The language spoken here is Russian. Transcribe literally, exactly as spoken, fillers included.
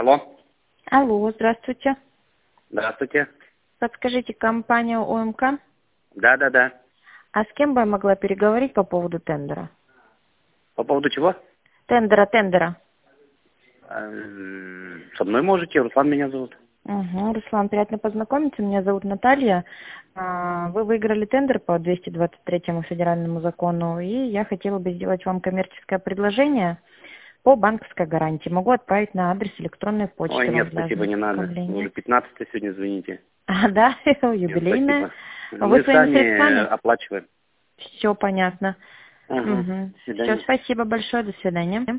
Алло. Алло, здравствуйте. Здравствуйте. Подскажите, компания ОМК? Да, да, да. А с кем бы я могла переговорить по поводу тендера? По поводу чего? Тендера, тендера. Эм, Со мной можете, Руслан меня зовут. Угу, Руслан, приятно познакомиться. Меня зовут Наталья. А, Вы выиграли тендер по двести двадцать третьему федеральному закону, и я хотела бы сделать вам коммерческое предложение по банковской гарантии. Могу отправить на адрес электронной Ой, почты вам нет, для спасибо, не надо. Вы ознакомления. уже пятнадцатое сегодня звоните. А, да, Нет, юбилейная. спасибо. Вы Мы своими сами э, средствами? оплачиваем. Все понятно. Ага, Угу. до Все, свидания. спасибо большое, до свидания.